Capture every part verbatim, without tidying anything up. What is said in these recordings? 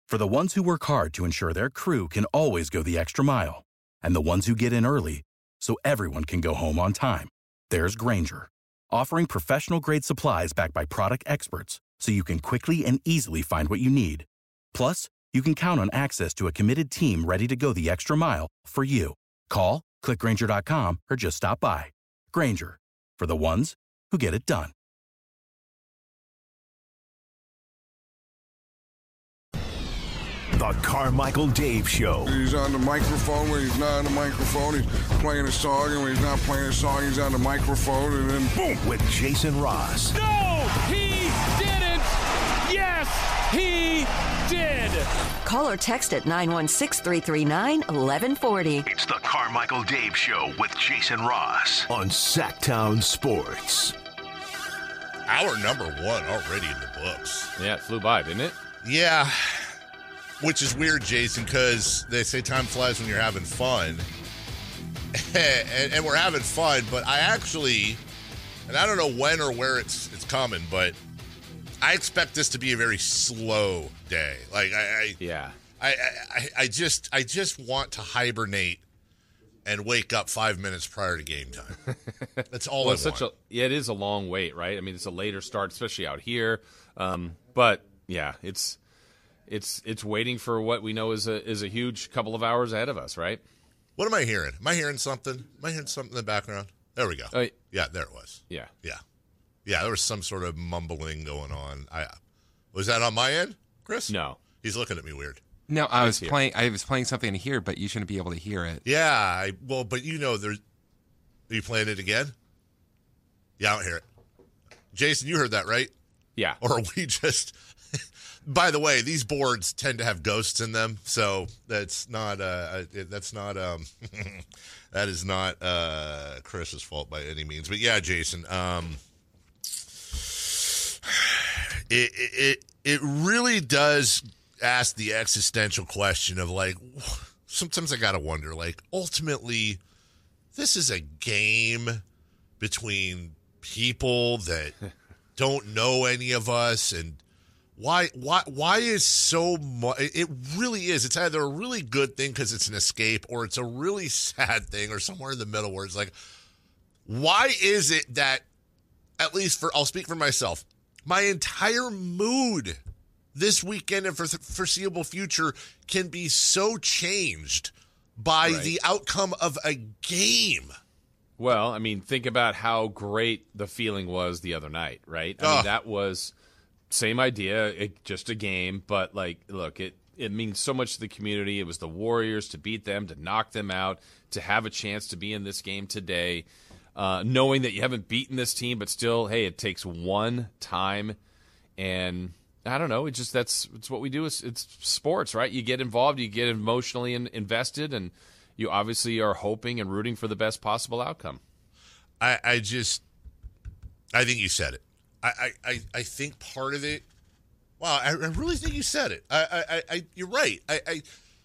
For the ones who work hard to ensure their crew can always go the extra mile, and the ones who get in early so everyone can go home on time, there's Grainger, offering professional-grade supplies backed by product experts so you can quickly and easily find what you need. Plus, you can count on access to a committed team ready to go the extra mile for you. Call, click Grainger dot com, or just stop by. Grainger, for the ones who get it done. The Carmichael Dave Show. He's on the microphone when he's not on the microphone. He's playing a song, and when he's not playing a song, he's on the microphone, and then boom, with Jason Ross. No, he didn't. Yes, he did. Call or text at nine one six, three three nine, one one four zero. It's the Carmichael Dave Show with Jason Ross on Sacktown Sports. Hour number one already in the books. Yeah, it flew by, didn't it? Yeah. Which is weird, Jason, because they say time flies when you're having fun. and, and we're having fun, but I actually, and I don't know when or where it's it's coming, but I expect this to be a very slow day. Like I, I yeah, I, I I just I just want to hibernate and wake up five minutes prior to game time. That's all well, I it's want. Such a, yeah, it is a long wait, right? I mean, it's a later start, especially out here. Um, but yeah, it's. It's it's waiting for what we know is a is a huge couple of hours ahead of us, right? What am I hearing? Am I hearing something? Am I hearing something in the background? There we go. Uh, yeah, there it was. Yeah, yeah, yeah. There was some sort of mumbling going on. I was that on my end, Chris? No, he's looking at me weird. No, I was playing. I was playing something in here, but you shouldn't be able to hear it. Yeah, I, well, but you know, there's. Are you playing it again? Yeah, I don't hear it. Jason, you heard that, right? Yeah. Or are we just? By the way, these boards tend to have ghosts in them, so that's not uh, that's not um, that is not uh, Chris's fault by any means. But yeah, Jason, um, it it it really does ask the existential question of like, sometimes I gotta wonder, like, ultimately, this is a game between people that don't know any of us, and Why why why is so much? It really is. It's either a really good thing because it's an escape, or it's a really sad thing, or somewhere in the middle where it's like, why is it that, at least for, I'll speak for myself, my entire mood this weekend and for the foreseeable future can be so changed by right. the outcome of a game. Well, I mean, think about how great the feeling was the other night, right? I Ugh. mean, that was... Same idea, it, just a game, but like, look, it, it means so much to the community. It was the Warriors, to beat them, to knock them out, to have a chance to be in this game today, uh, knowing that you haven't beaten this team, but still, hey, it takes one time, and I don't know, it just that's it's what we do. It's, it's sports, right? You get involved, you get emotionally in, invested, and you obviously are hoping and rooting for the best possible outcome. I, I just, I think you said it. I, I, I think part of it. Wow, I, I really think you said it. I, I, I you're right. I, I,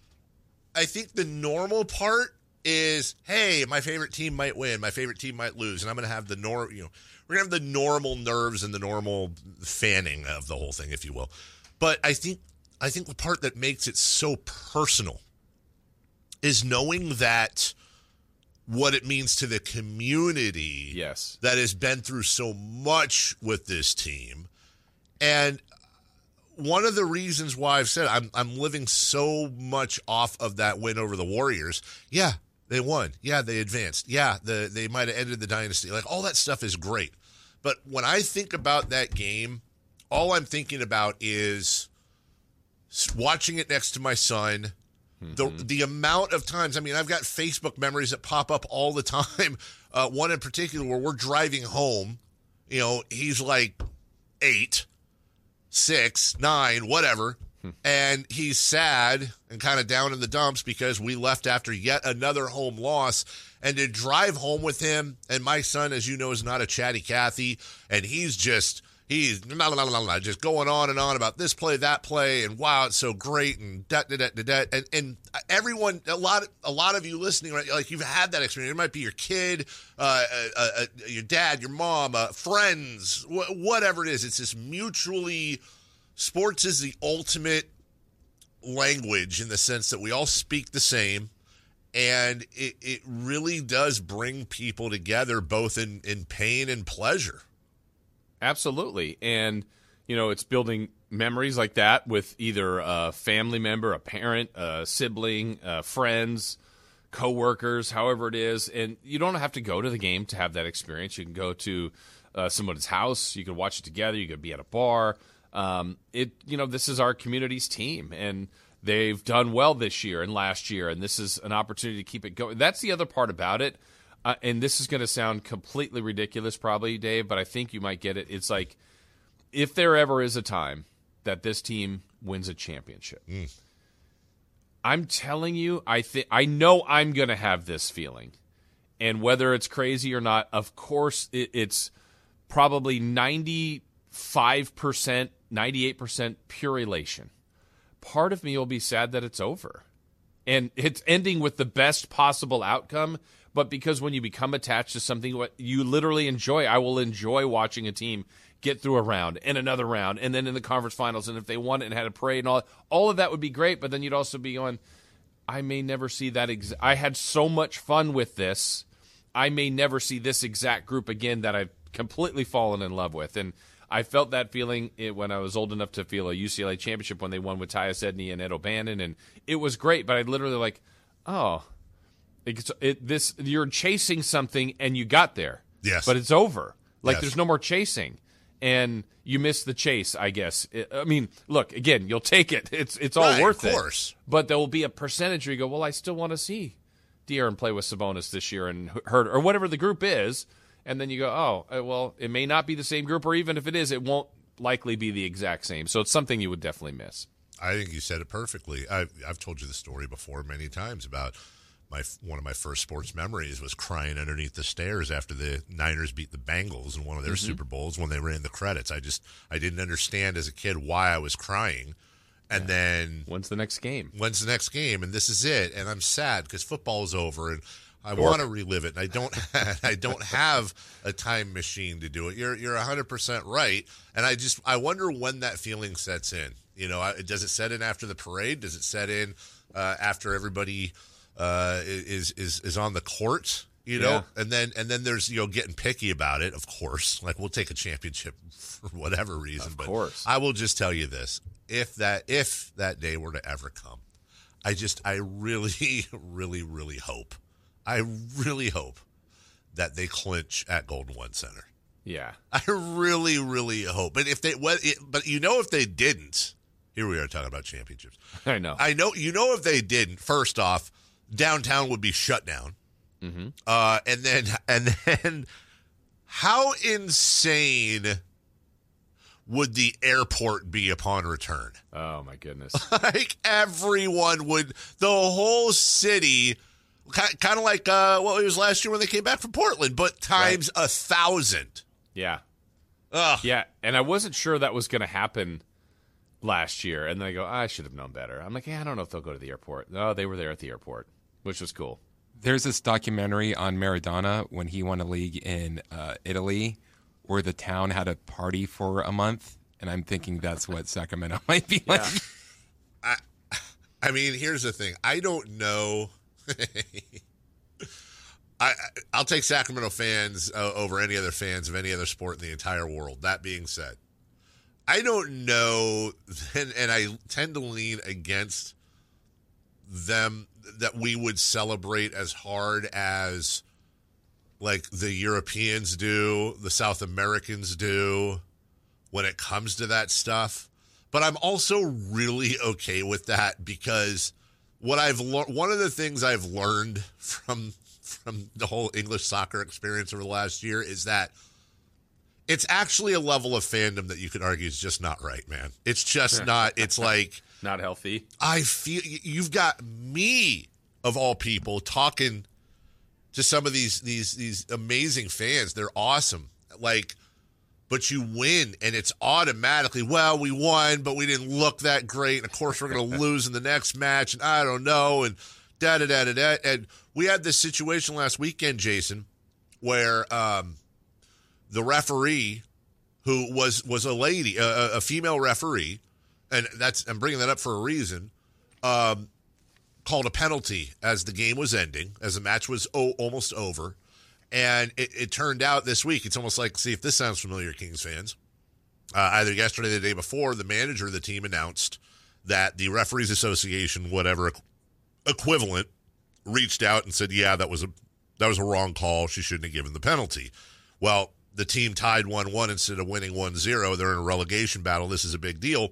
I think the normal part is, hey, my favorite team might win, my favorite team might lose, and I'm going to have the nor, you know, we're going to have the normal nerves and the normal fanning of the whole thing, if you will. But I think, I think the part that makes it so personal is knowing that. What it means to the community yes. that has been through so much with this team. And one of the reasons why I've said I'm I'm living so much off of that win over the Warriors. Yeah, they won. Yeah, they advanced. Yeah, the, they might have ended the dynasty. Like, all that stuff is great. But when I think about that game, all I'm thinking about is watching it next to my son. The the amount of times, I mean, I've got Facebook memories that pop up all the time. Uh, one in particular where we're driving home. You know, he's like eight, six, nine, whatever. Hmm. And he's sad and kind of down in the dumps because we left after yet another home loss. And to drive home with him, and my son, as you know, is not a chatty Cathy, and he's just... He's blah, blah, blah, blah, just going on and on about this play, that play, and wow, it's so great, and da da da da da. And, and everyone, a lot, a lot of you listening, right? Like, you've had that experience. It might be your kid, uh, uh, uh, your dad, your mom, uh, friends, wh- whatever it is. It's this mutually. Sports is the ultimate language in the sense that we all speak the same, and it, it really does bring people together both in, in pain and pleasure. Absolutely. And, you know, it's building memories like that with either a family member, a parent, a sibling, uh, friends, coworkers, however it is. And you don't have to go to the game to have that experience. You can go to uh, someone's house. You could watch it together. You could be at a bar. Um, it, you know, this is our community's team, and they've done well this year and last year, and this is an opportunity to keep it going. That's the other part about it. Uh, and this is going to sound completely ridiculous probably, Dave, but I think you might get it. It's like, if there ever is a time that this team wins a championship, mm. I'm telling you, I think I know I'm going to have this feeling. And whether it's crazy or not, of course, it, it's probably ninety-five percent, ninety-eight percent pure elation. Part of me will be sad that it's over. And it's ending with the best possible outcome. But because when you become attached to something what you literally enjoy, I will enjoy watching a team get through a round and another round, and then in the conference finals, and if they won it and had a parade and all, all of that would be great, but then you'd also be going, I may never see that. Ex- I had so much fun with this. I may never see this exact group again that I've completely fallen in love with. And I felt that feeling when I was old enough to feel a U C L A championship when they won with Tyus Edney and Ed O'Bannon, and it was great, but I literally like, oh, it's, it, this you're chasing something and you got there. Yes. But it's over. Like, yes. There's no more chasing. And you miss the chase, I guess. I mean, look, again, you'll take it. It's it's all right, worth of course. it. But there will be a percentage where you go, well, I still want to see De'Aaron play with Sabonis this year and Hurt, or whatever the group is. And then you go, oh, well, it may not be the same group, or even if it is, it won't likely be the exact same. So it's something you would definitely miss. I think you said it perfectly. I've, I've told you the story before many times about my one of my first sports memories was crying underneath the stairs after the Niners beat the Bengals in one of their mm-hmm. Super Bowls when they ran the credits. I just I didn't understand as a kid why I was crying. And yeah. then when's the next game? When's the next game? And this is it. And I'm sad because football is over, and I want to relive it. And I don't. I don't have a time machine to do it. You're you're one hundred percent right. And I just I wonder when that feeling sets in. You know, does it set in after the parade? Does it set in uh, after everybody uh, is is is on the court? You know, yeah. and then and then there's you know getting picky about it. Of course, like we'll take a championship for whatever reason. Of but course, I will just tell you this: if that if that day were to ever come, I just I really really really hope, I really hope that they clinch at Golden One Center. Yeah, I really really hope. But if they what, it, but you know if they didn't. Here we are talking about championships. I know. I know. You know, if they didn't, first off, downtown would be shut down. Mm-hmm. Uh, and then, and then, how insane would the airport be upon return? Oh my goodness! Like everyone would, the whole city, kind of like uh, what it was last year when they came back from Portland, but times right. a thousand. Yeah. Ugh. Yeah, and I wasn't sure that was going to happen last year, and then I go, I should have known better. I'm like, yeah, I don't know if they'll go to the airport. No, they were there at the airport, which was cool. There's this documentary on Maradona when he won a league in uh, Italy where the town had a party for a month, and I'm thinking that's what Sacramento might be like. Yeah. I, I mean, here's the thing. I don't know. I, I'll take Sacramento fans uh, over any other fans of any other sport in the entire world. That being said, I don't know, and, and I tend to lean against them that we would celebrate as hard as, like, the Europeans do, the South Americans do, when it comes to that stuff. But I'm also really okay with that because what I've le- one of the things I've learned from from the whole English soccer experience over the last year is that it's actually a level of fandom that you could argue is just not right, man. It's just not. It's like not healthy. I feel you've got me of all people talking to some of these these these amazing fans. They're awesome. Like, but you win, and it's automatically, well, we won, but we didn't look that great, and of course we're going to lose in the next match, and I don't know, and da da da da da. And we had this situation last weekend, Jason, where um. the referee, who was was a lady, a, a female referee, and that's I'm bringing that up for a reason, um, called a penalty as the game was ending, as the match was o- almost over. And it, it turned out this week, it's almost like, see if this sounds familiar, Kings fans. Uh, either yesterday or the day before, the manager of the team announced that the Referees Association, whatever equivalent, reached out and said, yeah, that was a that was a wrong call. She shouldn't have given the penalty. Well, the team tied one one instead of winning one zero. They're in a relegation battle. This is a big deal.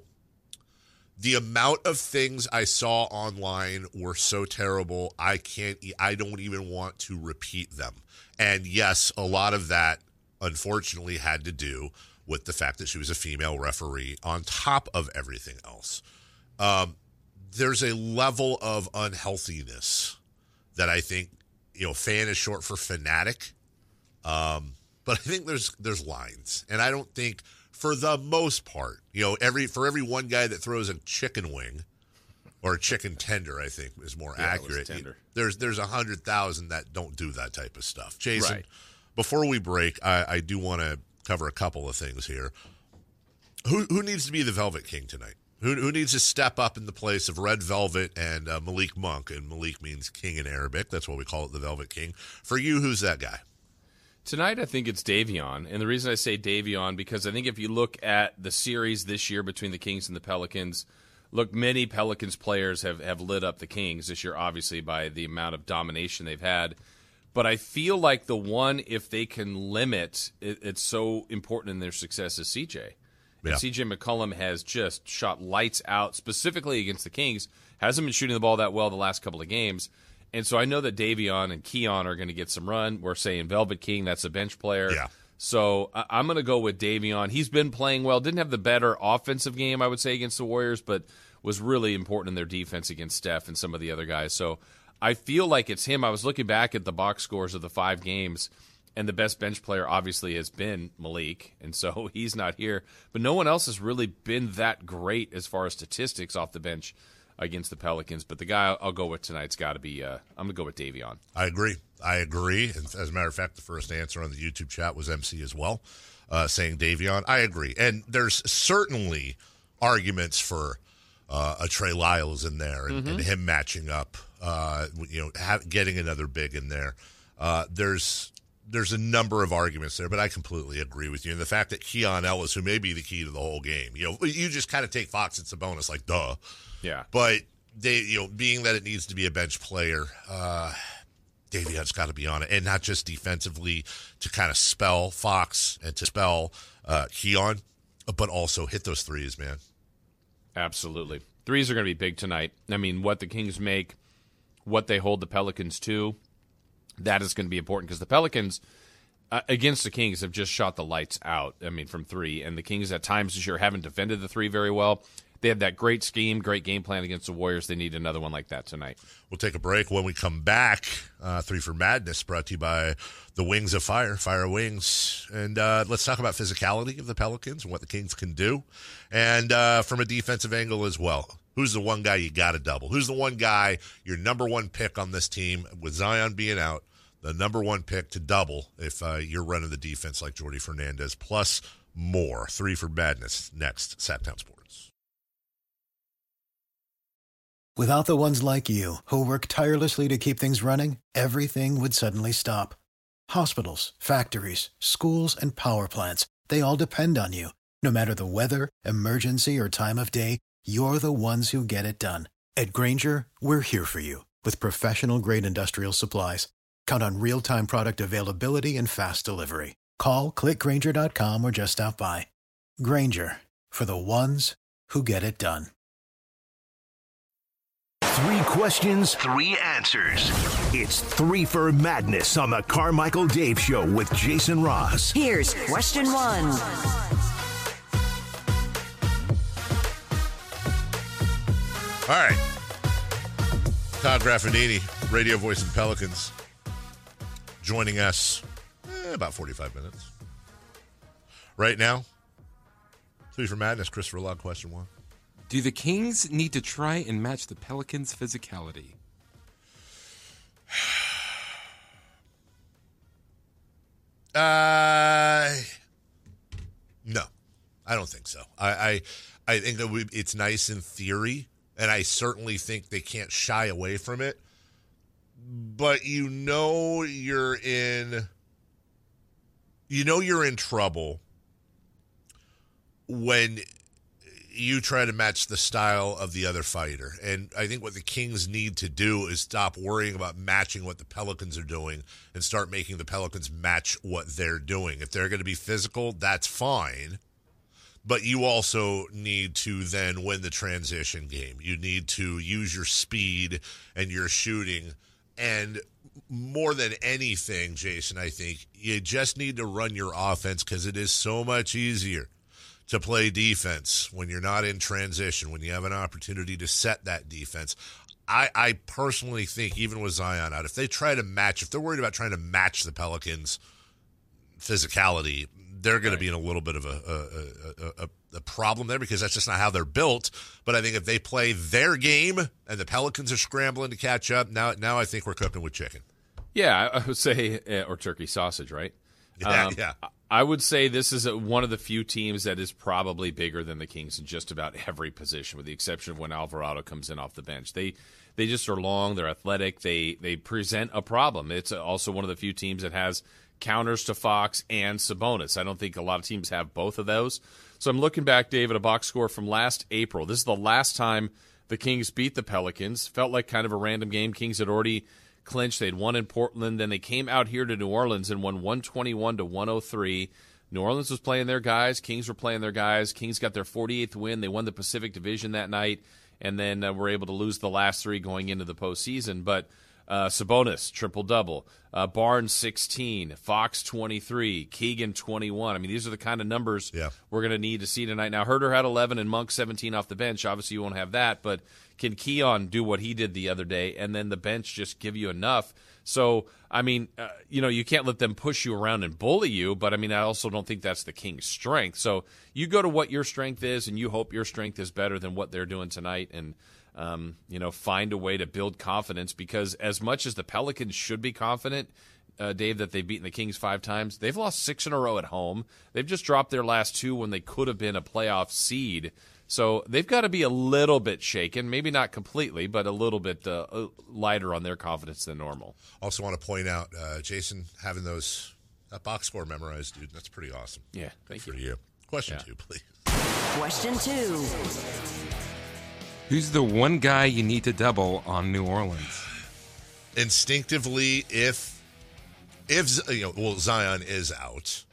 The amount of things I saw online were so terrible, I can't, I don't even want to repeat them. And yes, a lot of that, unfortunately, had to do with the fact that she was a female referee on top of everything else. Um, there's a level of unhealthiness that I think, you know, fan is short for fanatic. Um, but I think there's there's lines. And I don't think, for the most part, you know, every for every one guy that throws a chicken wing or a chicken tender, I think is more yeah, accurate. There's there's a hundred thousand that don't do that type of stuff. Jason, right. Before we break, I, I do want to cover a couple of things here. Who who needs to be the Velvet King tonight? Who who needs to step up in the place of Red Velvet and uh, Malik Monk? And Malik means king in Arabic. That's why we call it the Velvet King. For you, who's that guy? Tonight, I think it's Davion. And the reason I say Davion, because I think if you look at the series this year between the Kings and the Pelicans, look, many Pelicans players have, have lit up the Kings this year, obviously, by the amount of domination they've had. But I feel like the one, if they can limit, it, it's so important in their success, is C J. Yeah. And C J McCollum has just shot lights out, specifically against the Kings. Hasn't been shooting the ball that well the last couple of games. And so I know that Davion and Keon are going to get some run. We're saying Velvet King, that's a bench player. Yeah. So I- I'm going to go with Davion. He's been playing well. Didn't have the better offensive game, I would say, against the Warriors, but was really important in their defense against Steph and some of the other guys. So I feel like it's him. I was looking back at the box scores of the five games, and the best bench player obviously has been Malik, and so he's not here. But no one else has really been that great as far as statistics off the bench against the Pelicans. But the guy I'll go with tonight's got to be, uh, I'm going to go with Davion. I agree. I agree. And as a matter of fact, the first answer on the YouTube chat was M C as well, uh, saying Davion. I agree. And there's certainly arguments for uh, a Trey Lyles in there and, mm-hmm. and him matching up, uh, you know, have, getting another big in there. Uh, there's there's a number of arguments there, but I completely agree with you. And the fact that Keon Ellis, who may be the key to the whole game, you know, you just kind of take Fox and Sabonis like, duh. Yeah. But they, you know, being that it needs to be a bench player, uh, Davion's got to be on it, and not just defensively to kind of spell Fox and to spell uh, Keon, but also hit those threes, man. Absolutely. Threes are going to be big tonight. I mean, what the Kings make, what they hold the Pelicans to, that is going to be important because the Pelicans uh, against the Kings have just shot the lights out, I mean, from three, and the Kings at times this year haven't defended the three very well. They had that great scheme, great game plan against the Warriors. They need another one like that tonight. We'll take a break. When we come back, uh, Three for Madness brought to you by the Wings of Fire, Fire Wings. And uh, let's talk about physicality of the Pelicans and what the Kings can do. And uh, from a defensive angle as well. Who's the one guy you got to double? Who's the one guy, your number one pick on this team, with Zion being out, the number one pick to double if uh, you're running the defense like Jordi Fernandez, plus more. Three for Madness next, Sacktown Sports. Without the ones like you, who work tirelessly to keep things running, everything would suddenly stop. Hospitals, factories, schools, and power plants, they all depend on you. No matter the weather, emergency, or time of day, you're the ones who get it done. At Grainger, we're here for you with professional-grade industrial supplies. Count on real-time product availability and fast delivery. Call, click Grainger dot com, or just stop by. Grainger, for the ones who get it done. Three questions, three answers. It's Three for Madness on the Carmichael Dave Show with Jason Ross. Here's question one. All right. Todd Graffinini, radio voice of the Pelicans, joining us eh, about forty-five minutes. Right now, Three for Madness, Christopher Log, question one. Do the Kings need to try and match the Pelicans' physicality? Uh, no, I don't think so. I I, I think that we, it's nice in theory and I certainly think they can't shy away from it. But you know you're in you know you're in trouble when you try to match the style of the other fighter. And I think what the Kings need to do is stop worrying about matching what the Pelicans are doing and start making the Pelicans match what they're doing. If they're going to be physical, that's fine. But you also need to then win the transition game. You need to use your speed and your shooting. And more than anything, Jason, I think you just need to run your offense because it is so much easier to play defense when you're not in transition, when you have an opportunity to set that defense. I, I personally think, even with Zion out, if they try to match, if they're worried about trying to match the Pelicans' physicality, they're going right. to be in a little bit of a a, a, a a problem there because that's just not how they're built. But I think if they play their game and the Pelicans are scrambling to catch up, now now I think we're cooking with chicken. Yeah, I would say, or turkey sausage, right? Yeah, um, yeah. I would say this is a, one of the few teams that is probably bigger than the Kings in just about every position, with the exception of when Alvarado comes in off the bench. They they just are long, they're athletic, they they present a problem. It's also one of the few teams that has counters to Fox and Sabonis. I don't think a lot of teams have both of those. So I'm looking back, Dave, at a box score from last April. This is the last time the Kings beat the Pelicans. Felt like kind of a random game. Kings had already clinched. They'd won in Portland. Then they came out here to New Orleans and won one twenty-one to one oh three. New Orleans was playing their guys. Kings were playing their guys. Kings got their forty-eighth win. They won the Pacific Division that night, and then uh, were able to lose the last three going into the postseason. But Uh, Sabonis, triple-double. Uh, Barnes, sixteen. Fox, twenty-three. Keegan, twenty-one. I mean, these are the kind of numbers yeah. we're going to need to see tonight. Now, Herter had eleven and Monk, seventeen off the bench. Obviously, you won't have that. But can Keon do what he did the other day, and then the bench just give you enough? So, I mean, uh, you know, you can't let them push you around and bully you. But, I mean, I also don't think that's the Kings' strength. So you go to what your strength is, and you hope your strength is better than what they're doing tonight. And Um, you know, find a way to build confidence, because as much as the Pelicans should be confident, uh, Dave, that they've beaten the Kings five times, they've lost six in a row at home. They've just dropped their last two when they could have been a playoff seed. So they've got to be a little bit shaken, maybe not completely, but a little bit uh, lighter on their confidence than normal. Also want to point out, uh, Jason, having those that box score memorized, dude, that's pretty awesome. Yeah, thank Good you. for you. Question Yeah. two, please. Question two. Who's the one guy you need to double on New Orleans? Instinctively, if if you know, well, Zion is out,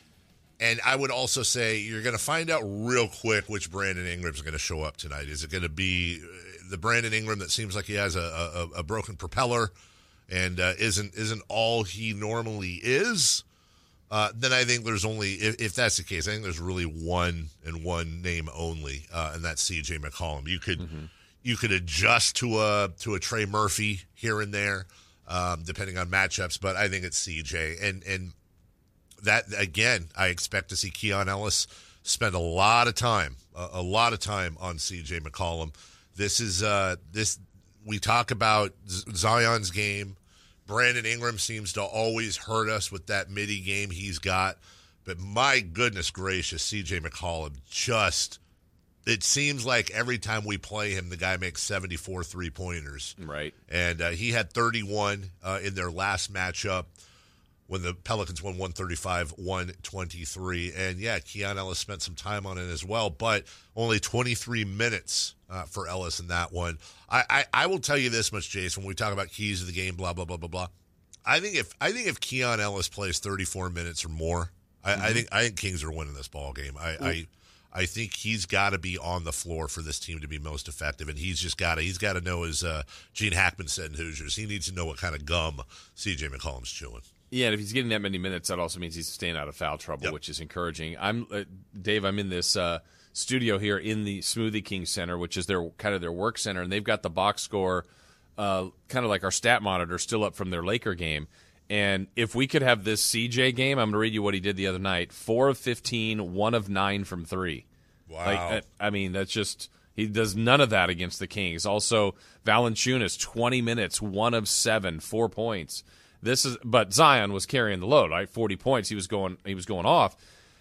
and I would also say you're going to find out real quick which Brandon Ingram is going to show up tonight. Is it going to be the Brandon Ingram that seems like he has a, a, a broken propeller and uh, isn't isn't all he normally is? Uh, then I think there's only, if, if that's the case, I think there's really one and one name only, uh, and that's C J McCollum. You could mm-hmm. you could adjust to a to a Trey Murphy here and there, um, depending on matchups, but I think it's C J. And and that again, I expect to see Keon Ellis spend a lot of time, a, a lot of time on C J McCollum. This is uh, this we talk about Zion's game. Brandon Ingram seems to always hurt us with that midi game he's got. But my goodness gracious, C J McCollum just, it seems like every time we play him, the guy makes seventy-four three-pointers. Right. And uh, he had thirty-one uh, in their last matchup when the Pelicans won one thirty-five one twenty-three. And, yeah, Keon Ellis spent some time on it as well, but only twenty-three minutes uh, for Ellis in that one. I, I, I will tell you this much, Jason, when we talk about keys to the game, blah, blah, blah, blah, blah. I think if I think if Keon Ellis plays thirty-four minutes or more, I, mm-hmm. I think I think Kings are winning this ball game. I I, I think he's got to be on the floor for this team to be most effective, and he's just got to he's got to know, as uh, Gene Hackman said in Hoosiers, he needs to know what kind of gum C J McCollum's chewing. Yeah, and if he's getting that many minutes, that also means he's staying out of foul trouble, yep. which is encouraging. I'm uh, Dave. I'm in this uh, studio here in the Smoothie King Center, which is their kind of their work center, and they've got the box score, uh, kind of like our stat monitor, still up from their Laker game. And if we could have this C J game, I'm going to read you what he did the other night: four of fifteen, one of nine from three. Wow. Like, I mean, that's just he does none of that against the Kings. Also, Valanciunas, twenty minutes, one of seven, four points. This is, but Zion was carrying the load, right? forty points. He was going, he was going off.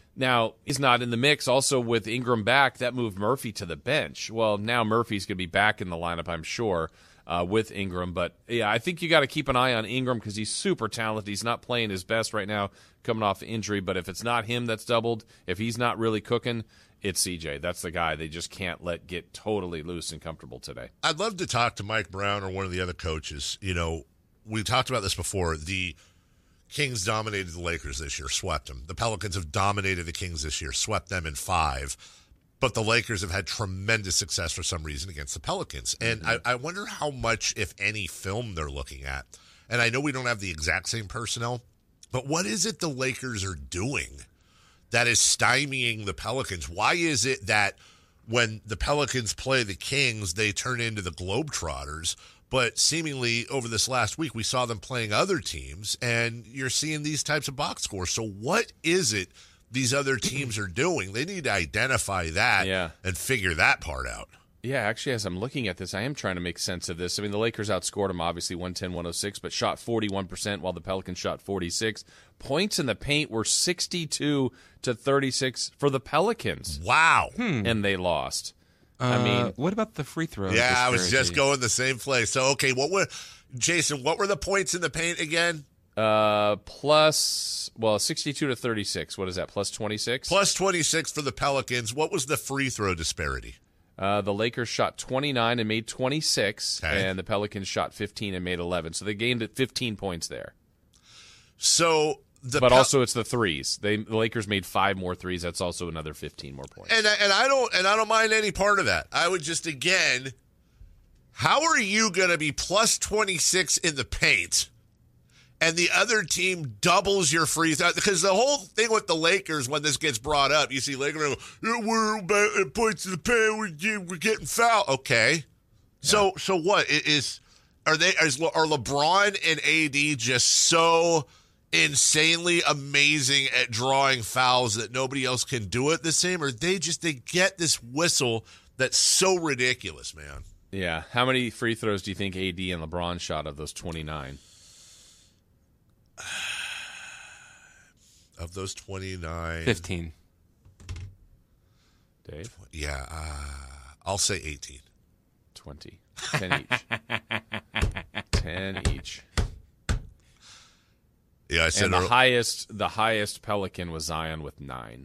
Now, he's not in the mix. Also, with Ingram back, that moved Murphy to the bench. Well, now Murphy's going to be back in the lineup, I'm sure, uh, with Ingram. But, yeah, I think you got to keep an eye on Ingram because he's super talented. He's not playing his best right now coming off injury. But if it's not him that's doubled, if he's not really cooking, it's C J. That's the guy they just can't let get totally loose and comfortable today. I'd love to talk to Mike Brown or one of the other coaches. You know, we talked about this before. The Kings dominated the Lakers this year, swept them. The Pelicans have dominated the Kings this year, swept them in five. But the Lakers have had tremendous success for some reason against the Pelicans. And mm-hmm. I, I wonder how much, if any, film they're looking at. And I know we don't have the exact same personnel, but what is it the Lakers are doing that is stymieing the Pelicans? Why is it that when the Pelicans play the Kings, they turn into the Globetrotters? But seemingly over this last week, we saw them playing other teams, and you're seeing these types of box scores. So what is it these other teams are doing? They need to identify that yeah. and figure that part out. Yeah, actually, as I'm looking at this, I am trying to make sense of this. I mean, the Lakers outscored them, obviously, one ten to one oh six, but shot forty-one percent while the Pelicans shot forty-six. Points in the paint were sixty-two to thirty-six for the Pelicans. Wow. Hmm. And they lost. Uh, I mean, what about the free throws? Yeah, I was just going the same place. So, okay, what were, Jason, what were the points in the paint again? Uh, plus, well, sixty-two to thirty-six. What is that, plus twenty-six? Plus twenty-six for the Pelicans. What was the free throw disparity? Uh, the Lakers shot twenty-nine and made twenty-six, okay. and the Pelicans shot fifteen and made eleven. So they gained at fifteen points there. So the But Pel- also it's the threes. They the Lakers made five more threes. That's also another fifteen more points. And and I don't and I don't mind any part of that. I would just again, how are you going to be plus twenty-six in the paint and the other team doubles your free throw? Because the whole thing with the Lakers, when this gets brought up, you see Lakers, we're about points in the paint, we're, we're getting fouled. Okay, yeah. so so what is are they? Is, are LeBron and A D just so insanely amazing at drawing fouls that nobody else can do it the same, or they just they get this whistle that's so ridiculous, man? Yeah. How many free throws do you think A D and LeBron shot of those twenty-nine? Of those twenty-nine, fifteen. Dave? Yeah, uh, I'll say eighteen. twenty. ten each. ten each. Yeah, I said and the early- highest the highest Pelican was Zion with nine.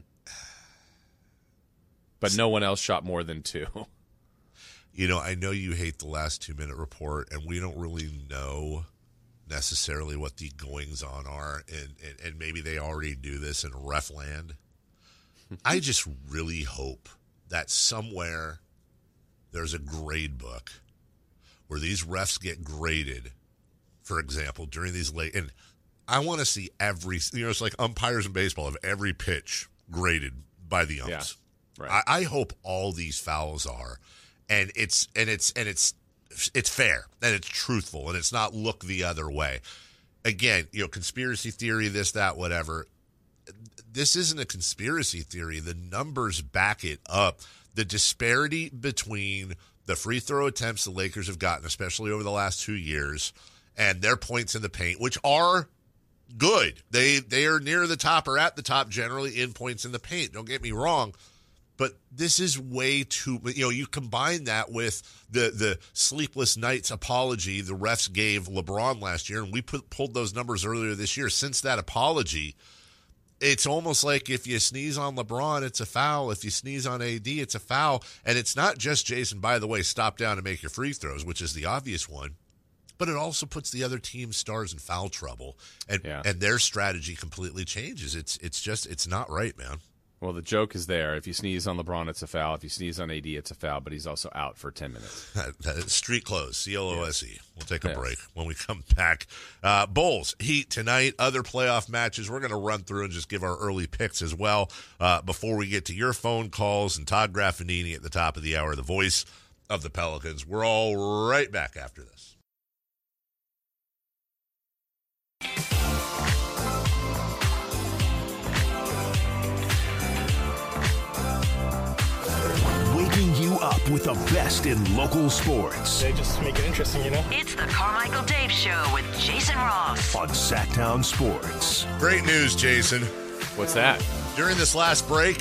But no one else shot more than two. You know, I know you hate the last two-minute report, and we don't really know necessarily what the goings-on are, and, and, and maybe they already do this in ref land. I just really hope that somewhere there's a grade book where these refs get graded, for example, during these late... And I want to see every... You know, it's like umpires in baseball have every pitch graded by the umps. Yeah, right. I, I hope all these fouls are, and it's and it's and it's it's fair and it's truthful and it's not look the other way. Again, you know, conspiracy theory, this, that, whatever. This isn't a conspiracy theory. The numbers back it up. The disparity between the free throw attempts the Lakers have gotten, especially over the last two years, and their points in the paint, which are good. They they are near the top or at the top generally in points in the paint. Don't get me wrong. But this is way too, you know, you combine that with the the sleepless nights apology the refs gave LeBron last year, and we put, pulled those numbers earlier this year. Since that apology, it's almost like if you sneeze on LeBron, it's a foul. If you sneeze on A D, it's a foul. And it's not just, Jason, by the way, stop down and make your free throws, which is the obvious one. But it also puts the other team's stars in foul trouble, and yeah. and their strategy completely changes. It's it's just, it's not right, man. Well, the joke is there. If you sneeze on LeBron, it's a foul. If you sneeze on A D, it's a foul, but he's also out for ten minutes. Street clothes, C L O S E. Yes. We'll take a yes. break when we come back. Uh, Bulls, Heat tonight, other playoff matches. We're going to run through and just give our early picks as well uh, before we get to your phone calls and Todd Graffinini at the top of the hour, the voice of the Pelicans. We're all right back after this. Waking you up with the best in local sports. They just make it interesting, you know? It's the Carmichael Dave Show with Jason Ross On Sacktown Sports. Great news, Jason. What's that? During this last break,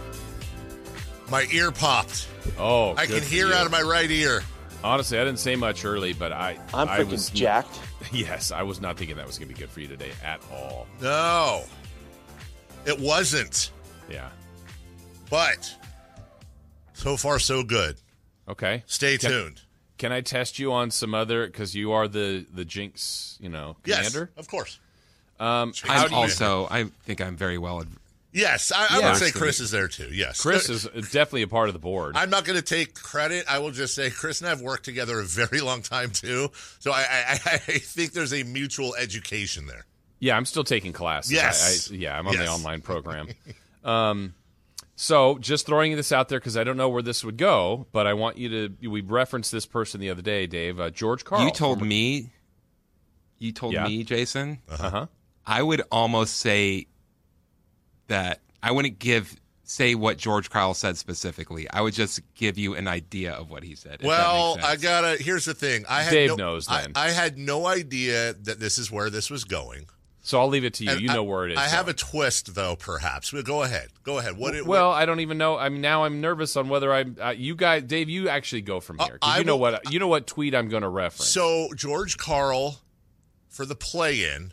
my ear popped. Oh, I good can for hear you. out of my right ear. Honestly, I didn't say much early, but I I'm I freaking was jacked. Yes, I was not thinking that was going to be good for you today at all. No, it wasn't. Yeah. But so far, so good. Okay. Stay Can- tuned. Can I test you on some other, because you are the, the Jinx, you know, commander? Yes, of course. Um, how I'm do you- also, I think I'm very well. Adv- Yes, I, I Yeah. would say Chris is there too. Yes. Chris is definitely a part of the board. I'm not going to take credit. I will just say Chris and I have worked together a very long time too. So I, I, I think there's a mutual education there. Yeah, I'm still taking classes. Yes. I, I, yeah, I'm on Yes. the online program. um, so just throwing this out there because I don't know where this would go, but I want you to. We referenced this person the other day, Dave. Uh, George Karl. you told former- me, you told Yeah. me, Jason. Uh huh. I would almost say that I wouldn't give say what George Karl said specifically. I would just give you an idea of what he said. if that Well, makes I sense. gotta. Here's the thing. I had Dave no, knows I, then. I had no idea that this is where this was going. So I'll leave it to you. And You know I, where it is. I have though. a twist, though. Perhaps. Well, go ahead. Go ahead. What? it- Well, I don't even know. I mean, now I'm nervous on whether I'm. Uh, you guys, Dave, you actually go from here. 'cause Uh, I you know will- what? You know what tweet I'm going to reference. So George Karl, for the play-in,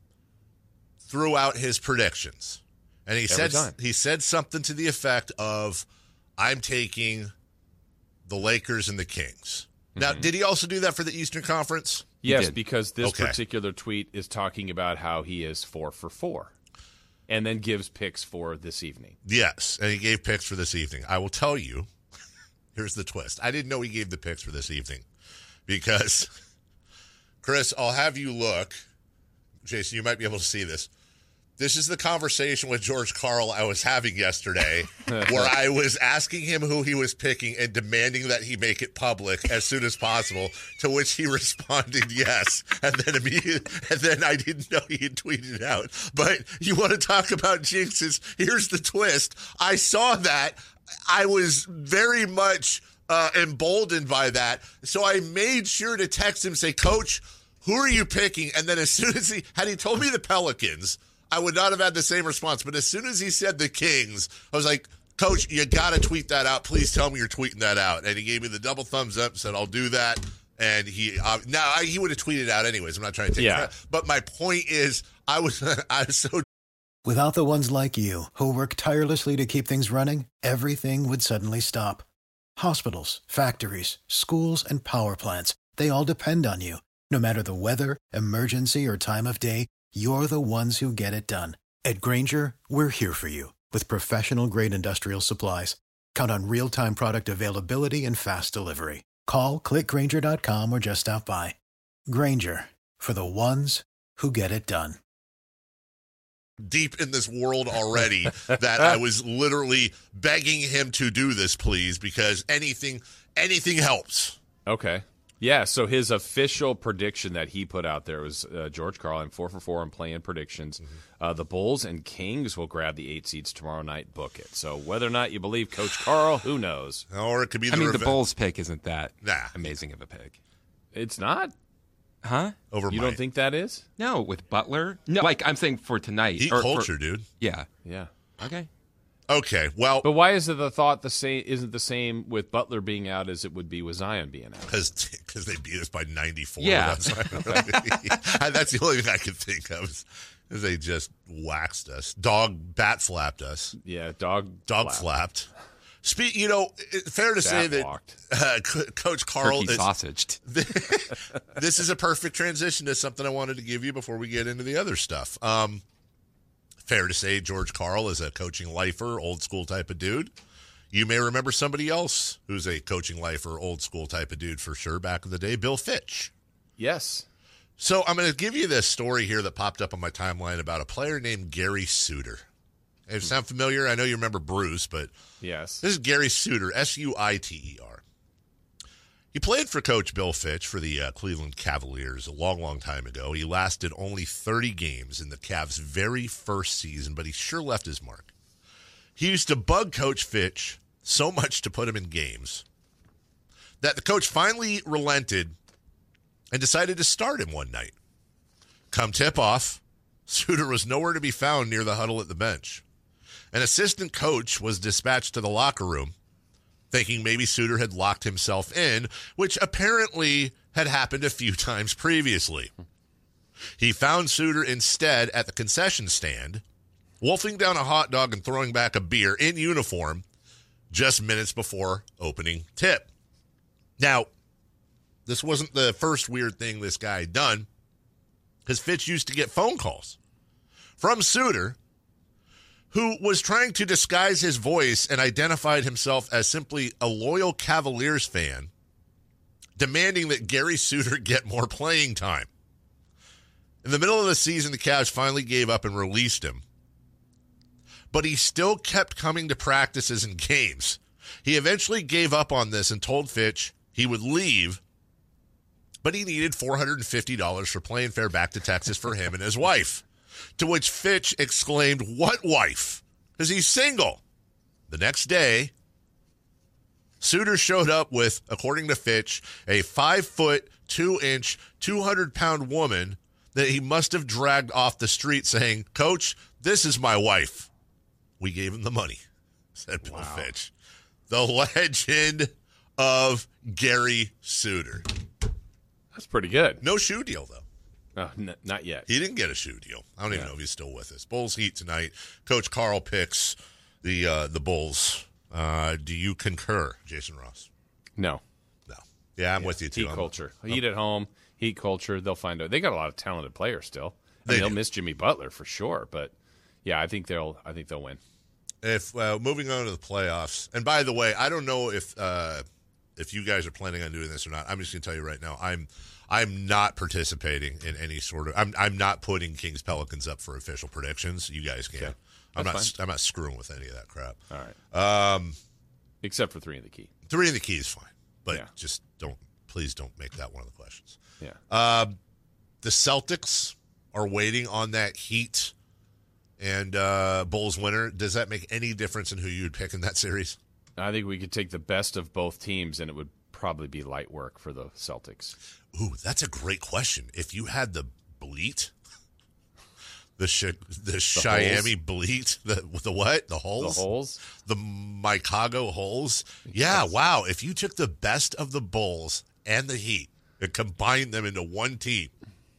threw out his predictions, and he Every said time. he said something to the effect of, "I'm taking the Lakers and the Kings." Now, did he also do that for the Eastern Conference? yes, did. because this Okay. particular tweet is talking about how he is four for four, and then gives picks for this evening. Yes, and he gave picks for this evening. I will tell you, here's the twist. I didn't know he gave the picks for this evening because, Chris, I'll have you look. Jason, you might be able to see this. This is the conversation with George Karl I was having yesterday where I was asking him who he was picking and demanding that he make it public as soon as possible, to which he responded yes. And then immediately, and then I didn't know he had tweeted it out. But you want to talk about jinxes? Here's the twist. I saw that. I was very much uh, emboldened by that. So I made sure to text him, say, Coach, who are you picking? And then as soon as he, had he told me the Pelicans, I would not have had the same response. But as soon as he said the Kings, I was like, Coach, you got to tweet that out. Please tell me you're tweeting that out. And he gave me the double thumbs up, said, I'll do that. And he, uh, now I, he would have tweeted it out anyways. I'm not trying to take Yeah. credit. But my point is, I was, I was so. Without the ones like you, who work tirelessly to keep things running, everything would suddenly stop. Hospitals, factories, schools, and power plants, they all depend on you. No matter the weather, emergency, or time of day, you're the ones who get it done. At Grainger, we're here for you with professional-grade industrial supplies. Count on real-time product availability and fast delivery. Call, click Grainger dot com, or just stop by. Grainger, for the ones who get it done. Deep in this world already that I was literally begging him to do this, please, because anything, anything helps. Okay. Yeah, so his official prediction that he put out there was uh, George Karl in four for four on play-in predictions. Mm-hmm. Uh, the Bulls and Kings will grab the eight seeds tomorrow night. Book it. So whether or not you believe Coach Karl, who knows? Or it could be the I mean, the reve- Bulls pick isn't that Nah. amazing of a pick, It's not. huh? over You mine. don't think that is? No, with Butler. No, like I'm saying for tonight. Heat or for- culture, dude. yeah. Yeah. Okay. Okay, well, But why is it the thought the same? Isn't the same with Butler being out as it would be with Zion being out? because they beat us by ninety-four. Yeah. That's, why- that's the only thing I could think of is, is they just waxed us. Dog bat flapped us. Yeah, dog Dog flap. flapped. Speak. You know, it- fair to say Bat that walked. uh, Co- Coach Karl Turkey is. sausaged. This is a perfect transition to something I wanted to give you before we get into the other stuff. Um, fair to say George Karl is a coaching lifer, old school type of dude. You may remember somebody else who's a coaching lifer, old school type of dude for sure back in the day, Bill Fitch. Yes. So I'm going to give you this story here that popped up on my timeline about a player named Gary Suiter. Does it sound familiar? I know you remember Bruce, but Yes. this is Gary Suiter, S U I T E R. He played for Coach Bill Fitch for the uh, Cleveland Cavaliers a long, long time ago. He lasted only thirty games in the Cavs' very first season, but he sure left his mark. He used to bug Coach Fitch so much to put him in games that the coach finally relented and decided to start him one night. Come tip-off, Suter was nowhere to be found near the huddle at the bench. An assistant coach was dispatched to the locker room, thinking maybe Suter had locked himself in, which apparently had happened a few times previously. He found Suter instead at the concession stand, wolfing down a hot dog and throwing back a beer in uniform just minutes before opening tip. Now, this wasn't the first weird thing this guy had done, because Fitch used to get phone calls from Suter, who was trying to disguise his voice and identified himself as simply a loyal Cavaliers fan, demanding that Gary Suter get more playing time. In the middle of the season, the Cavs finally gave up and released him, but he still kept coming to practices and games. He eventually gave up on this and told Fitch he would leave, but he needed four hundred fifty dollars for plane fare back to Texas for him and his wife. To which Fitch exclaimed, "What wife? Because he's single." The next day, Suter showed up with, according to Fitch, a five foot, two inch, two hundred pound woman that he must have dragged off the street saying, "Coach, this is my wife." We gave him the money, said Bill wow. Fitch. The legend of Gary Suter. That's pretty good. No shoe deal, though. Oh, n- not yet. He didn't get a shoe deal. I don't even yeah. know if he's still with us. Bulls Heat tonight. Coach Carl picks the uh, the Bulls. Uh, do you concur, Jason Ross? No. No. Yeah, I'm yeah. with you, too. Heat I'm, culture. I'm, Heat at home. Heat culture. They'll find out. They got a lot of talented players still. I mean, they'll miss Jimmy Butler for sure, but yeah, I think they'll. I think they'll win. If uh, moving on to the playoffs, and by the way, I don't know if uh, if you guys are planning on doing this or not. I'm just going to tell you right now. I'm. I'm not participating in any sort of. I'm. I'm not putting Kings Pelicans up for official predictions. You guys can. Okay. I'm not. Fine. I'm not screwing with any of that crap. All right. Um, except for three in the key. Three in the key is fine, but yeah. just don't. Please don't make that one of the questions. Yeah. Um, the Celtics are waiting on that Heat and uh, Bulls winner. Does that make any difference in who you would pick in that series? I think we could take the best of both teams, and it would probably be light work for the Celtics. Ooh, that's a great question. If you had the bleat, the sh- the, the Miami bleat, the the what? The holes? The holes? The Chicago holes? Yeah, yes. Wow. If you took the best of the Bulls and the Heat and combined them into one team,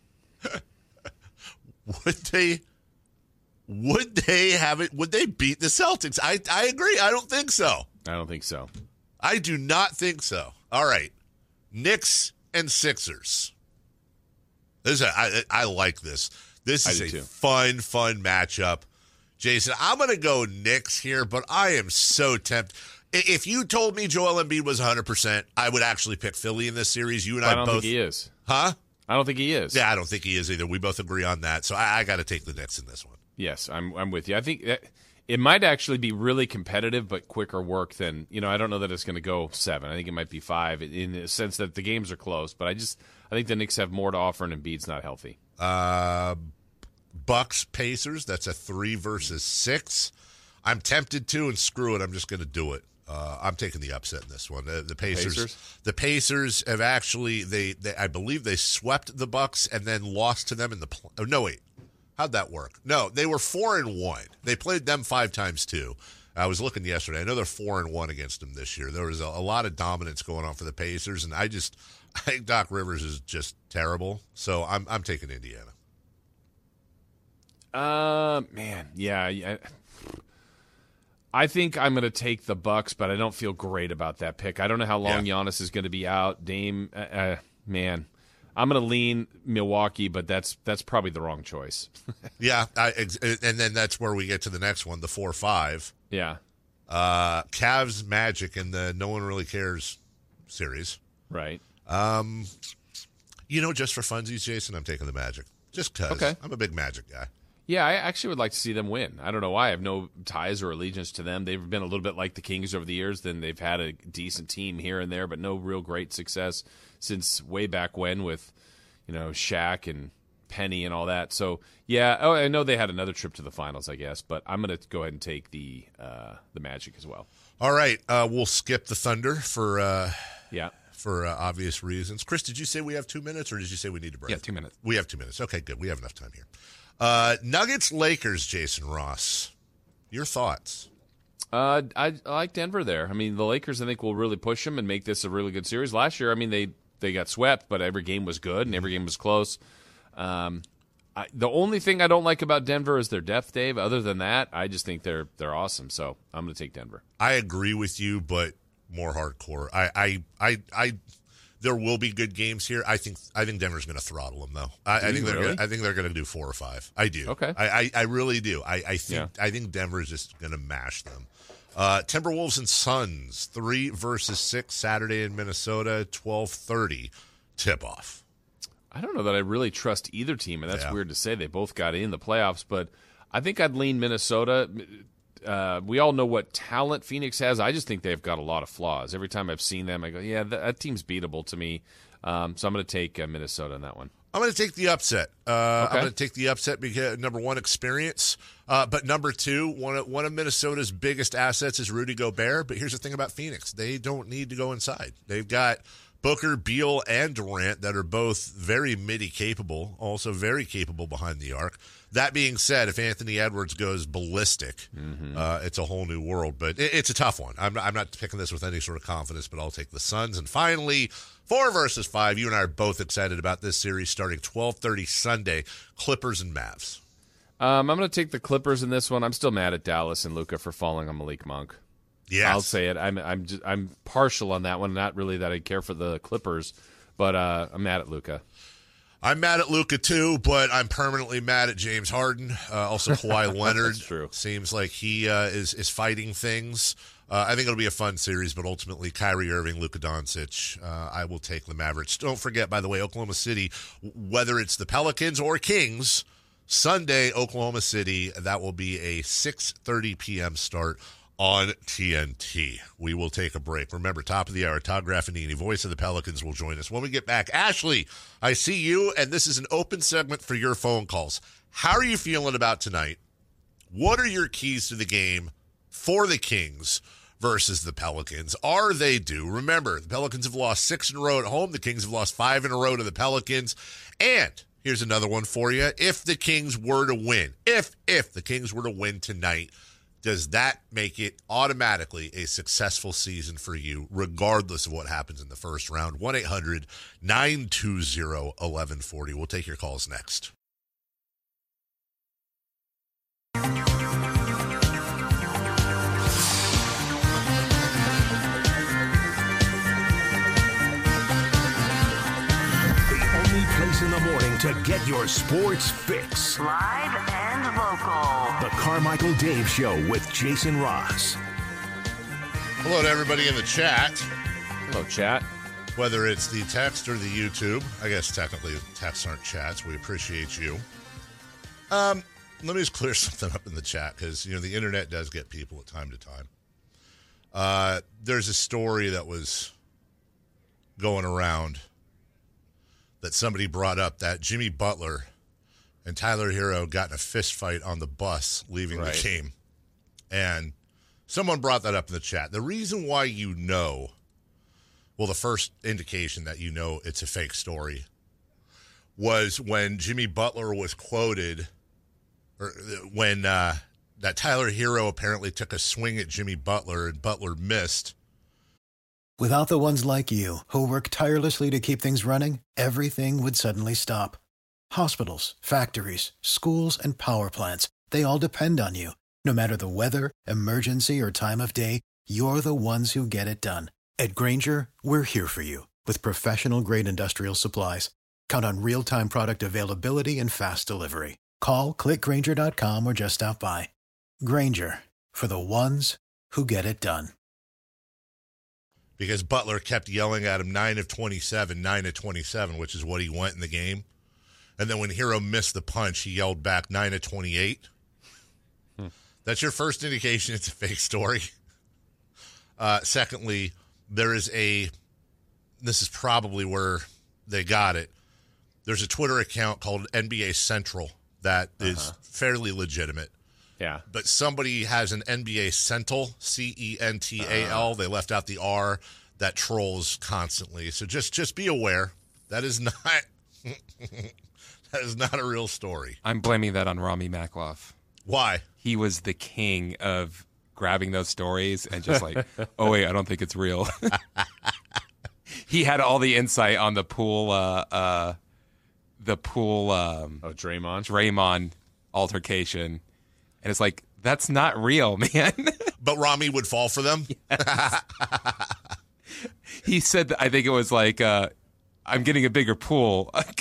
would they would they have it? Would they beat the Celtics? I I agree. I don't think so. I don't think so. I do not think so. All right. Knicks and Sixers. This is a, I, I like this. This is a too. fun, fun matchup. Jason, I'm going to go Knicks here, but I am so tempted. If you told me Joel Embiid was one hundred percent, I would actually pick Philly in this series. You and I, I don't both. think he is. Huh? I don't think he is. Yeah, I don't think he is either. We both agree on that. So I, I got to take the Knicks in this one. Yes, I'm I'm with you. I think that it might actually be really competitive, but quicker work than, you know, I don't know that it's going to go seven. I think it might be five in the sense that the games are close, but I just, I think the Knicks have more to offer and Embiid's not healthy. Uh, Bucks Pacers, that's a three versus six. I'm tempted to, and screw it, I'm just going to do it. Uh, I'm taking the upset in this one. The, the Pacers, Pacers, the Pacers have actually, they, they, I believe they swept the Bucks and then lost to them in the, pl- oh, no, wait. How'd that work? No, they were four and one. They played them five times too. I was looking yesterday. I know they're four and one against them this year. There was a, a lot of dominance going on for the Pacers, and I just I think Doc Rivers is just terrible. So I'm I'm taking Indiana. Uh, man, yeah, yeah. I think I'm going to take the Bucks, but I don't feel great about that pick. I don't know how long yeah. Giannis is going to be out. Dame, uh, uh, man. I'm going to lean Milwaukee, but that's that's probably the wrong choice. yeah, I, and then that's where we get to the next one, the four five. Yeah. Uh, Cavs Magic in the No One Really Cares series. Right. Um, you know, just for funsies, Jason, I'm taking the Magic. Just because. Okay. I'm a big Magic guy. Yeah, I actually would like to see them win. I don't know why. I have no ties or allegiance to them. They've been a little bit like the Kings over the years. Then they've had a decent team here and there, but no real great success since way back when with, you know, Shaq and Penny and all that. So, yeah, oh, I know they had another trip to the finals, I guess, but I'm going to go ahead and take the uh, the Magic as well. All right, uh, we'll skip the Thunder for uh, yeah for uh, obvious reasons. Chris, did you say we have two minutes, or did you say we need a break? Yeah, two minutes. We have two minutes. Okay, good. We have enough time here. Uh, Nuggets, Lakers, Jason Ross. Your thoughts? Uh, I, I like Denver there. I mean, the Lakers, I think, will really push them and make this a really good series. Last year, I mean, they, they got swept, but every game was good and every game was close. Um, I, the only thing I don't like about Denver is their depth, Dave. Other than that, I just think they're they're awesome. So I'm going to take Denver. I agree with you, but more hardcore. I, I, I, I there will be good games here. I think I think Denver's going to throttle them though. I, I think they're really? gonna, I think they're going to do four or five. I do. Okay. I, I, I really do. I, I think Yeah. I think Denver is just going to mash them. Uh, Timberwolves and Suns, three versus six, Saturday in Minnesota, twelve thirty tip off. I don't know that I really trust either team, and that's Yeah. weird to say. They both got in the playoffs, but I think I'd lean Minnesota. Uh, we all know what talent Phoenix has. I just think they've got a lot of flaws. Every time I've seen them, I go, yeah, that, that team's beatable to me. Um, so I'm going to take uh, Minnesota in that one. I'm going to take the upset. Uh, Okay. I'm going to take the upset because, number one, experience. Uh, but number two, one of, one of Minnesota's biggest assets is Rudy Gobert. But here's the thing about Phoenix. They don't need to go inside. They've got Booker, Beal, and Durant that are both very midi capable, also very capable behind the arc. That being said, if Anthony Edwards goes ballistic, mm-hmm. uh, it's a whole new world. But it, it's a tough one. I'm, I'm not picking this with any sort of confidence, but I'll take the Suns. And finally, four versus five. You and I are both excited about this series starting twelve thirty Sunday, Clippers and Mavs. Um, I'm going to take the Clippers in this one. I'm still mad at Dallas and Luka for falling on Malik Monk. Yes. I'll say it. I'm I'm just, I'm partial on that one. Not really that I care for the Clippers, but uh, I'm mad at Luka. I'm mad at Luka too, but I'm permanently mad at James Harden. Uh, also, Kawhi Leonard. That's true. Seems like he uh, is is fighting things. Uh, I think it'll be a fun series, but ultimately, Kyrie Irving, Luka Doncic. Uh, I will take the Mavericks. Don't forget, by the way, Oklahoma City. Whether it's the Pelicans or Kings, Sunday, Oklahoma City. That will be a six thirty p.m. start on T N T. We will take a break. Remember, top of the hour, Todd Graffinini, voice of the Pelicans, will join us when we get back. Ashley, I see you, and this is an open segment for your phone calls. How are you feeling about tonight? What are your keys to the game for the Kings versus the Pelicans? Are they due? Remember, the Pelicans have lost six in a row at home. The Kings have lost five in a row to the Pelicans. And here's another one for you. If the Kings were to win, if, if the Kings were to win tonight, does that make it automatically a successful season for you, regardless of what happens in the first round? one eight hundred nine two zero one one four zero. We'll take your calls next. Place in the morning to get your sports fix. Live and local. The Carmichael Dave Show with Jason Ross. Hello to everybody in the chat. Hello, chat. Whether it's the text or the YouTube. I guess technically texts aren't chats. We appreciate you. Um, let me just clear something up in the chat because, you know, the internet does get people at time to time. Uh, there's a story that was going around that somebody brought up that Jimmy Butler and Tyler Hero got in a fist fight on the bus leaving Right. the game. And someone brought that up in the chat. The reason why you know, well, the first indication that you know it's a fake story was when Jimmy Butler was quoted, or when uh, that Tyler Hero apparently took a swing at Jimmy Butler and Butler missed. Without the ones like you, who work tirelessly to keep things running, everything would suddenly stop. Hospitals, factories, schools, and power plants, they all depend on you. No matter the weather, emergency, or time of day, you're the ones who get it done. At Grainger, we're here for you with professional-grade industrial supplies. Count on real-time product availability and fast delivery. Call, click Grainger dot com, or just stop by. Grainger, for the ones who get it done. Because Butler kept yelling at him nine of twenty-seven, nine of twenty-seven, which is what he went in the game. And then when Hero missed the punch, he yelled back nine of twenty-eight. Hmm. That's your first indication it's a fake story. Uh, secondly, there is a, this is probably where they got it. There's a Twitter account called N B A Central that is uh-huh. fairly legitimate. Yeah. But somebody has an N B A Central, C E N T A L. Uh, they left out the R, that trolls constantly. So just, just be aware. That is not That is not a real story. I'm blaming that on Rami Makloff. Why? He was the king of grabbing those stories and just like, oh, wait, I don't think it's real. He had all the insight on the pool, uh, uh, the pool, um, oh, Draymond, Draymond altercation. And it's like, that's not real, man. But Rami would fall for them? Yes. He said, that, I think it was like, uh, I'm getting a bigger pool. I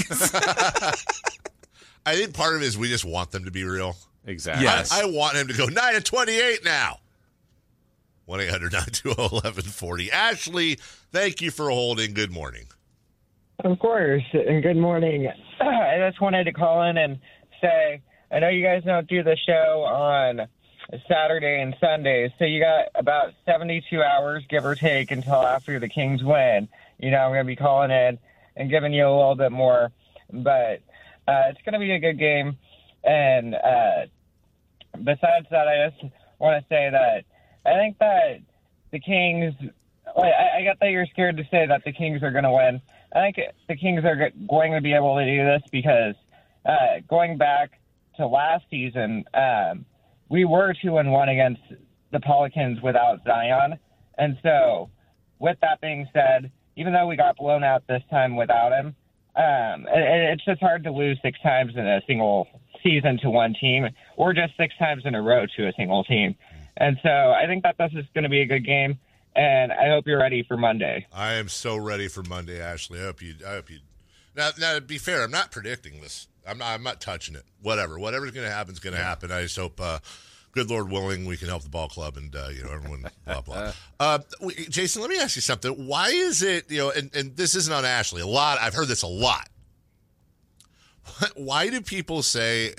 think part of it is we just want them to be real. Exactly. Yes. I, I want him to go nine and twenty-eight now. one eight hundred nine two zero one one four zero. Ashley, thank you for holding. Good morning. Of course, and good morning. I just wanted to call in and say, I know you guys don't do the show on Saturday and Sundays, so you got about seventy-two hours, give or take, until after the Kings win. You know, I'm going to be calling in and giving you a little bit more, but uh, it's going to be a good game. And uh, besides that, I just want to say that I think that the Kings, like, I, I get that you're scared to say that the Kings are going to win. I think the Kings are going to be able to do this because uh, going back to last season, um, we were two and one against the Pelicans without Zion. And so with that being said, even though we got blown out this time without him, um, it, it's just hard to lose six times in a single season to one team, or just six times in a row to a single team. And so I think that this is going to be a good game, and I hope you're ready for Monday. I am so ready for Monday, Ashley. I hope you. I hope you. Now, now to be fair, I'm not predicting this. I'm not. I'm not touching it. Whatever. Whatever's going to happen is going to happen. I just hope, uh, good Lord willing, we can help the ball club and uh, you know everyone. Blah blah. Uh, Jason, let me ask you something. Why is it you know? And, and this isn't on Ashley. A lot. I've heard this a lot. Why do people say?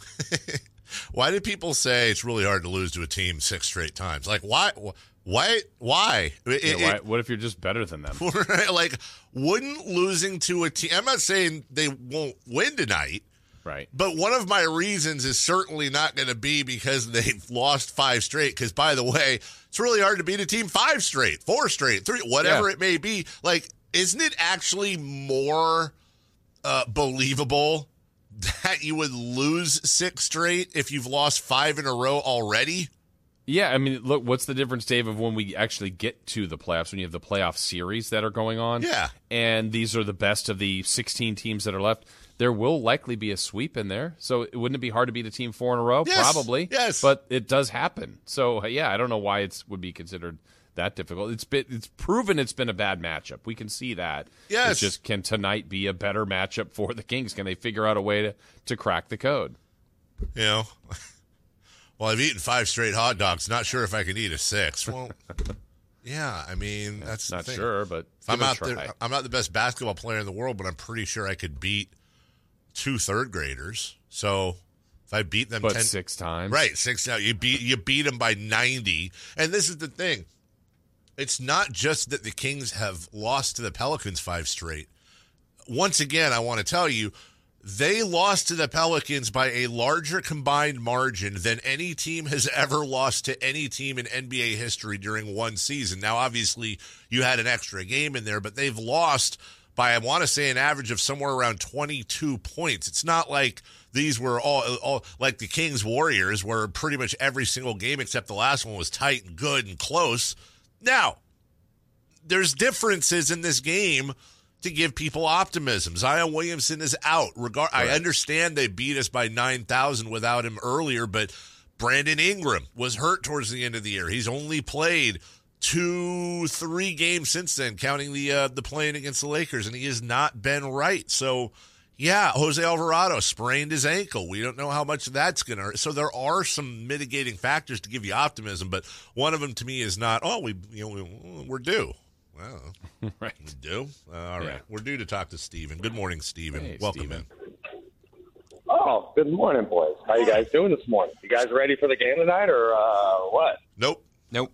Why do people say it's really hard to lose to a team six straight times? Like why? Why? Why? It, yeah, why it, what if you're just better than them? Like, wouldn't losing to a team? I'm not saying they won't win tonight, right? But one of my reasons is certainly not going to be because they've lost five straight. Because by the way, it's really hard to beat a team five straight, four straight, three, whatever yeah. it may be. Like, isn't it actually more uh, believable that you would lose six straight if you've lost five in a row already? Yeah, I mean, look, what's the difference, Dave, of when we actually get to the playoffs, when you have the playoff series that are going on? Yeah. And these are the best of the sixteen teams that are left. There will likely be a sweep in there. So wouldn't it be hard to beat a team four in a row? Yes, Probably. yes. But it does happen. So, yeah, I don't know why it would be considered that difficult. It's been, it's proven it's been a bad matchup. We can see that. Yes. It's just, can tonight be a better matchup for the Kings? Can they figure out a way to, to crack the code? You know, well, I've eaten five straight hot dogs. Not sure if I can eat a sixth. Well, yeah, I mean, that's Not the thing. sure, but If I'm give it a out try. there, I'm not the best basketball player in the world, but I'm pretty sure I could beat two third graders. So if I beat them But ten, six times. right, six now you beat you beat them by ninety. And this is the thing. It's not just that the Kings have lost to the Pelicans five straight. Once again, I want to tell you, they lost to the Pelicans by a larger combined margin than any team has ever lost to any team in N B A history during one season. Now, obviously, you had an extra game in there, but they've lost by, I want to say, an average of somewhere around twenty-two points. It's not like these were all, all like the Kings Warriors, where pretty much every single game except the last one was tight and good and close. Now, there's differences in this game to give people optimism. Zion Williamson is out. Regard, right. I understand they beat us by nine thousand without him earlier, but Brandon Ingram was hurt towards the end of the year. He's only played two, three games since then, counting the uh, the playing against the Lakers, and he has not been right. So, yeah, Jose Alvarado sprained his ankle. We don't know how much that's going to hurt. So there are some mitigating factors to give you optimism, but one of them to me is not, oh, we, you know, we, we're due. Well, right. We do? Uh, all right. Yeah. We're due to talk to Steven. Good morning, Steven. Hey, Welcome Steven. in. Oh, good morning, boys. How you guys doing this morning? You guys ready for the game tonight or uh, what? Nope. Nope.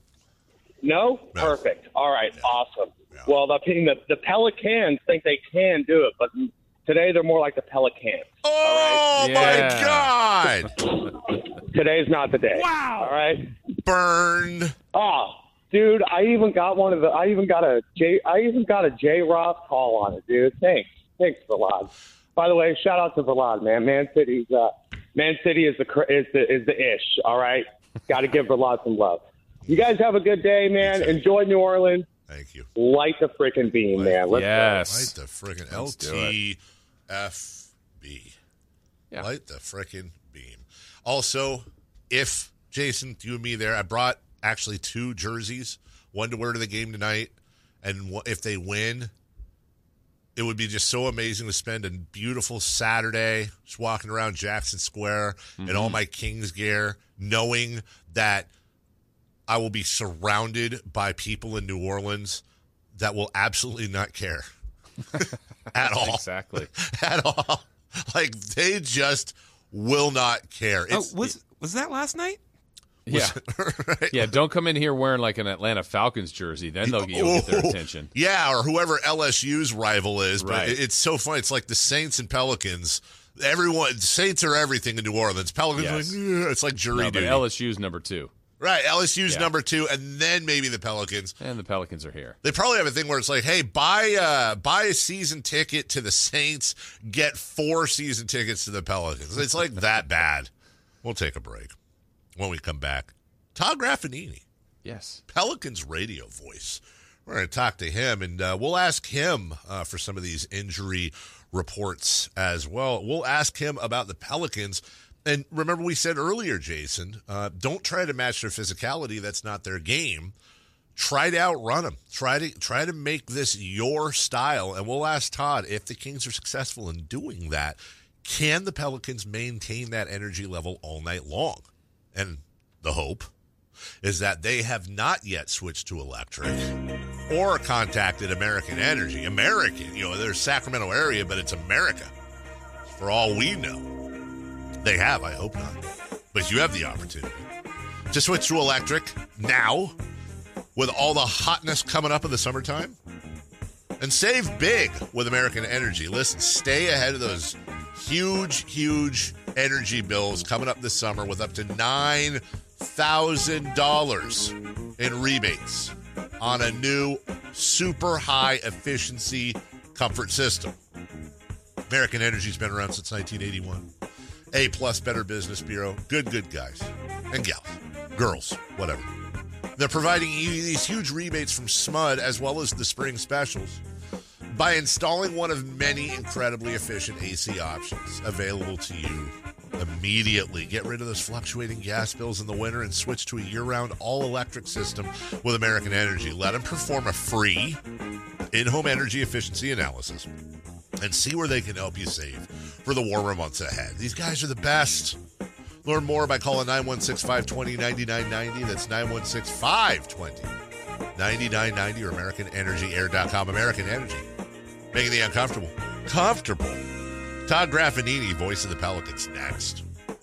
No? No. Perfect. All right. Yeah. Awesome. Yeah. Well, the, the the Pelicans think they can do it, but today they're more like the Pelicans. Oh, right? my Yeah. God. Today's not the day. Wow. All right. Burned. Oh, dude, I even got one of the. I even got a J. I even got a J. Roth call on it, dude. Thanks. Thanks a lot. By the way, shout out to Verlad, man. Man City's uh, Man City is the is the is the ish. All right, got to give Verlad some love. You guys have a good day, man. Enjoy New Orleans. Thank you. Light the freaking beam, Light, man. Let's yes. Light the freaking L T F B. Yeah. Light the freaking beam. Also, if Jason, you and me there, I brought actually two jerseys, one to wear to the game tonight, and if they win, it would be just so amazing to spend a beautiful Saturday just walking around Jackson Square mm-hmm. in all my Kings gear, knowing that I will be surrounded by people in New Orleans that will absolutely not care at all. Exactly. At all. Like, they just will not care. It's, oh, was was that last night? Yeah. Right? Yeah, don't come in here wearing like an Atlanta Falcons jersey. Then they'll you'll get their attention. Yeah, or whoever L S U's rival is. But right. it, it's so funny. It's like the Saints and Pelicans. Everyone, Saints are everything in New Orleans. Pelicans, yes. like, it's like jury no, duty. But L S U's number two. Right, L S U's yeah. number two, and then maybe the Pelicans. And the Pelicans are here. They probably have a thing where it's like, hey, buy uh, buy a season ticket to the Saints, get four season tickets to the Pelicans. It's like that bad. We'll take a break. When we come back, Todd Graffagnini. Yes. Pelicans radio voice. We're going to talk to him, and uh, we'll ask him uh, for some of these injury reports as well. We'll ask him about the Pelicans. And remember we said earlier, Jason, uh, don't try to match their physicality. That's not their game. Try to outrun them. Try to try to make this your style. And we'll ask Todd, if the Kings are successful in doing that, can the Pelicans maintain that energy level all night long? And the hope is that they have not yet switched to electric or contacted American Energy. American, you know, they're Sacramento area, but it's America. For all we know. They have, I hope not. But you have the opportunity to switch to electric now with all the hotness coming up in the summertime and save big with American Energy. Listen, stay ahead of those huge, huge energy bills coming up this summer with up to nine thousand dollars in rebates on a new super high efficiency comfort system. American Energy's been around since nineteen eighty-one. A plus Better Business Bureau. Good, good guys and gals, girls, whatever. They're providing you these huge rebates from S M U D as well as the spring specials by installing one of many incredibly efficient A C options available to you immediately. Get rid of those fluctuating gas bills in the winter and switch to a year-round all-electric system with American Energy. Let them perform a free in-home energy efficiency analysis and see where they can help you save for the warmer months ahead. These guys are the best. Learn more by calling nine one six, five two zero, nine nine nine zero. That's nine one six, five two zero, nine nine nine zero or American Energy Air dot com. American Energy, making the uncomfortable comfortable. Todd Graffagnini, voice of the Pelicans, next.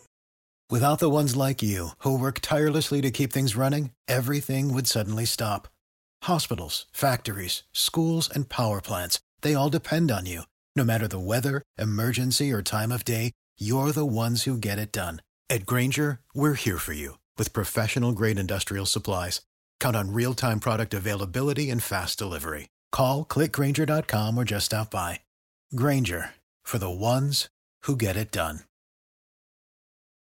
Without the ones like you, who work tirelessly to keep things running, everything would suddenly stop. Hospitals, factories, schools, and power plants, they all depend on you. No matter the weather, emergency, or time of day, you're the ones who get it done. At Grainger, we're here for you with professional-grade industrial supplies. Count on real-time product availability and fast delivery. Call, click Grainger dot com, or just stop by. Grainger, for the ones who get it done.